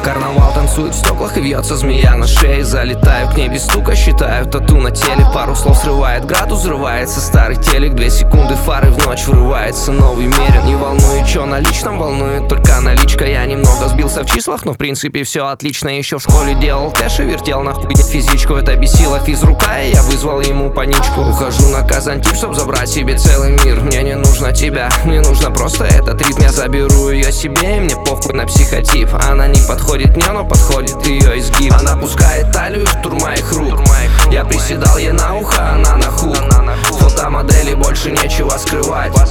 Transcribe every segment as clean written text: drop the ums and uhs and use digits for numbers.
Карнавал танцует в стеклах и вьется змея на шее. Залетаю к ней без стука, считаю тату на теле. Пару слов срывает градус, взрывается старый телек. 2 секунды фары, в ночь врывается новый мерин. Не волнует, чё на личном, волнует только наличка. Я немного сбился в числах, но в принципе все отлично. Еще в школе делал кэш и вертел нахуй физичку. Это бесило физрука, и я вызвал ему паничку. Ухожу на Казантип, чтоб забрать себе целый мир. Мне не нужно тебя, мне нужно просто этот ритм. Я заберу ее себе, и мне похуй на психотип. Она не подходит мне, но подходит ее изгиб. Она пускает талию в тур моих рук. Я приседал ей на ухо, она на хук. Фотомодели, больше нечего скрывать. По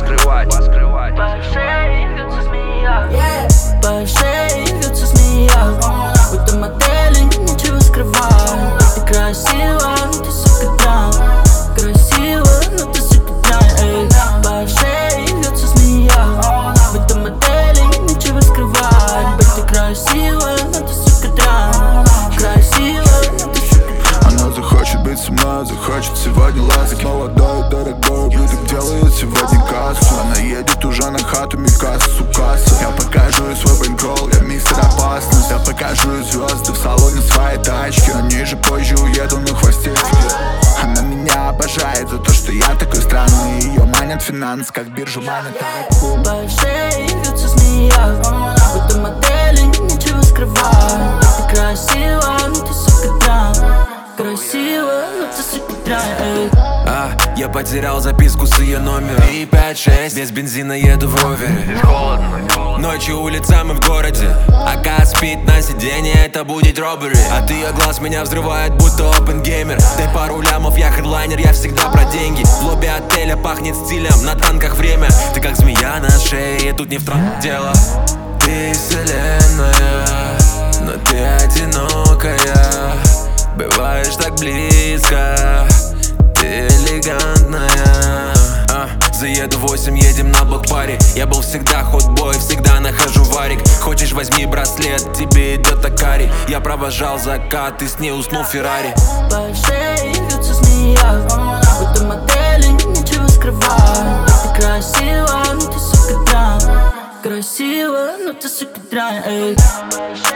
шее вьется змея, по шее вьется змея. Фотомодели, нечего скрывать. Ты красива, но ты сука драм. Красива, но ты сука драм. По шее вьется змея. Фотомодели, нечего скрывать. Ты красива, но ты сука драм. Красива, но ты сука драм. Она захочет быть со мной, захочет сегодня ласк. Молодой, дорогой, блюдок делает сегодня кассу. Она едет уже на хату, Микаса, сукаса. Я покажу ей свой бэнкролл, я мистер опасность. Я покажу ей звезды в салоне своей тачки. На ней же позже уеду на хвосте тебе. Она меня обожает за то, что я такой странный. Ее манят финанс, как биржу манят тайку. По шее вьется змея. Фотомодели, нечего скрывать. Ты красива, но ты сука драм. Красиво, но ты сука драм. Я потерял записку с ее номером. 356, без бензина еду в ровере. Ночью улица, мы в городе. АК спит на сиденье, это будет роббери. От ее глаз меня взрывает, будто опенгеймер. Дай пару лямов, я хедлайнер, я всегда про деньги. В лобби отеля пахнет стилем, на танках время. Ты как змея на шее, тут не в дело. Ты вселенная, но ты одинокая. Бываешь так близко, ты элегантная. Заеду 8, едем на блок-пари. Я был всегда хотбой, всегда нахожу варик. Хочешь, возьми браслет, тебе идет Акари. Я провожал закат, и с ней уснул Феррари. По шее вьется змея. Фотомодели, нечего скрывать. Ты красива, но ты сука драм. Красива, но ты сука драм.